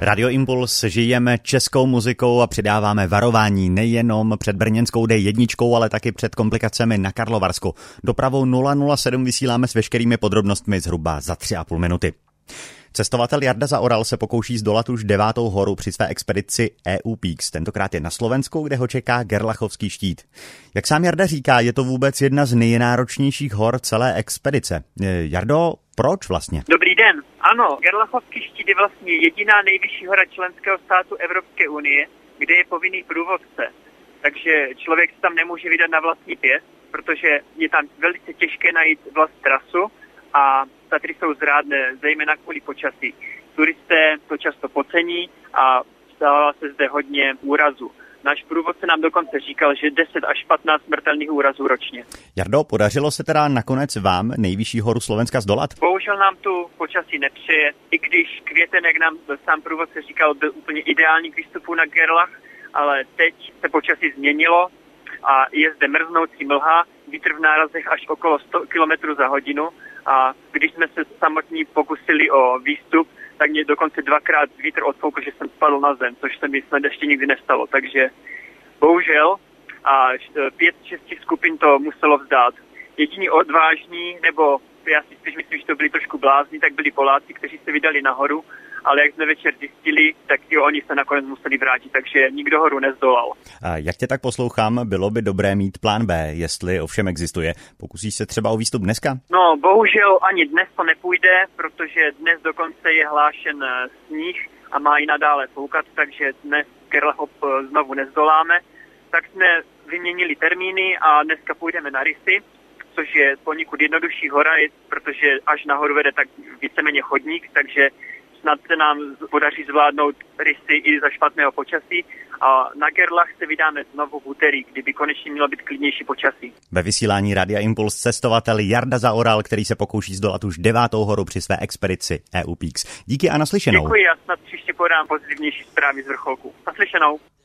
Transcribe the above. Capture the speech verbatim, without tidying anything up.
Radio Impuls žijeme českou muzikou a přidáváme varování nejenom před brněnskou dé jedna, ale taky před komplikacemi na Karlovarsku. Dopravou nula nula sedm vysíláme s veškerými podrobnostmi zhruba za tři a půl minuty. Cestovatel Jarda Zaoral se pokouší zdolat už devátou horu při své expedici E U Peaks. Tentokrát je na Slovensku, kde ho čeká Gerlachovský štít. Jak sám Jarda říká, je to vůbec jedna z nejnáročnějších hor celé expedice. Jardo, proč vlastně? Dobrý den. Ano, Gerlachovský štít je vlastně jediná nejvyšší hora členského státu Evropské unie, kde je povinný průvodce. Takže člověk se tam nemůže vydat na vlastní pěst, protože je tam velice těžké najít vlast trasu a Tatry jsou zrádné, zejména kvůli počasí. Turisté to často podcení a stává se zde hodně úrazů. Náš průvodce nám dokonce říkal, že deset až patnáct smrtelných úrazů ročně. Jardo, podařilo se teda nakonec vám nejvyšší horu Slovenska zdolat? Bohužel nám tu počasí nepřeje, i když květen, jak nám sám průvodce říkal, byl úplně ideální k výstupu na Gerlach, ale teď se počasí změnilo a je zde mrznoucí mlha, vítr v nárazech až okolo sto kilometrů za hodinu. A když jsme se samotní pokusili o výstup, tak mě dokonce dvakrát vítr odfoukl, že jsem spadl na zem, což se mi snad ještě nikdy nestalo. Takže bohužel a pět šesti skupin to muselo vzdát. Jediní odvážní, nebo já si spíš myslím, že to byli trošku blázni, tak byli Poláci, kteří se vydali nahoru, ale jak jsme večer zjistili, tak i oni se nakonec museli vrátit, takže nikdo horu nezdolal. A jak tě tak poslouchám, bylo by dobré mít plán B, jestli ovšem existuje. Pokusíš se třeba o výstup dneska? No, bohužel ani dnes to nepůjde, protože dnes dokonce je hlášen sníh a má i nadále foukat, takže dnes Gerlachov znovu nezdoláme. Tak jsme vyměnili termíny a dneska půjdeme na Rysy, což je poněkud jednodušší hora, protože až nahoru vede tak víceméně chodník, takže snad se nám podaří zvládnout Rysy i za špatného počasí a na Gerlach se vydáme znovu v úterý, kdyby konečně mělo být klidnější počasí. Ve vysílání Radia Impuls cestovatel Jarda Zaoral, který se pokouší zdolat už devátou horu při své expedici E U Peaks. Díky a naslyšenou. Děkuji a snad příště podám pozitivnější zprávy z vrcholku. Naslyšenou.